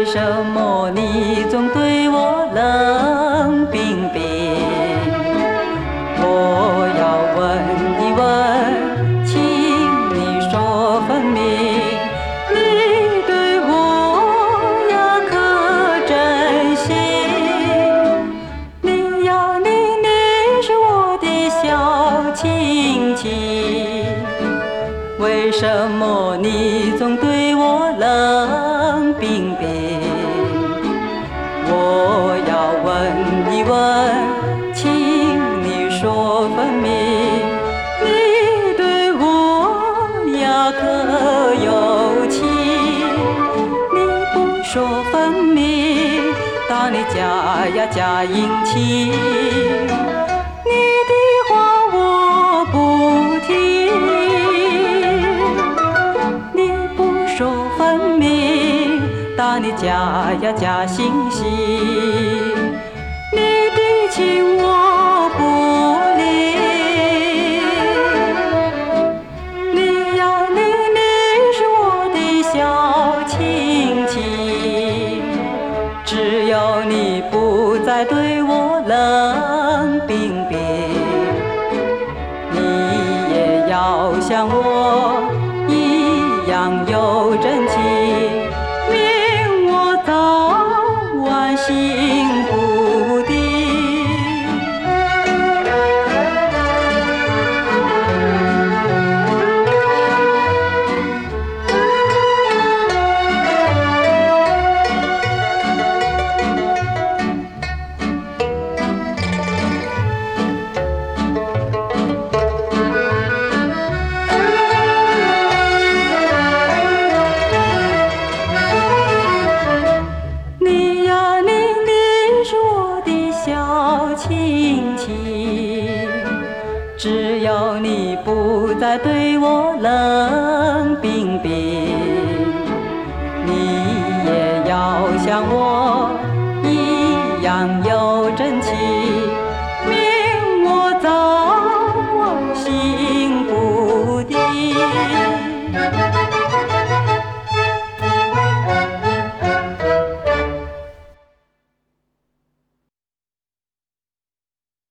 什么你总对我冷冰冰？我要问一问，请你说分明，你对我呀可真心？你呀你是我的小亲戚，为什么你总对我冷冰冰？我要问一问，请你说分明，你对我呀可有情？你不说分明，当你假呀假殷勤，你的话我不听。你不说分明，当你假呀假惺惺，你的情我不领。你呀你是我的小亲戚，只要你不再对我冷冰冰，你也要像我一样有真情，免我早晚心不定。你呀你是我的小亲戚，只要你不再对我冷冰冰，你也要像我一样有真情。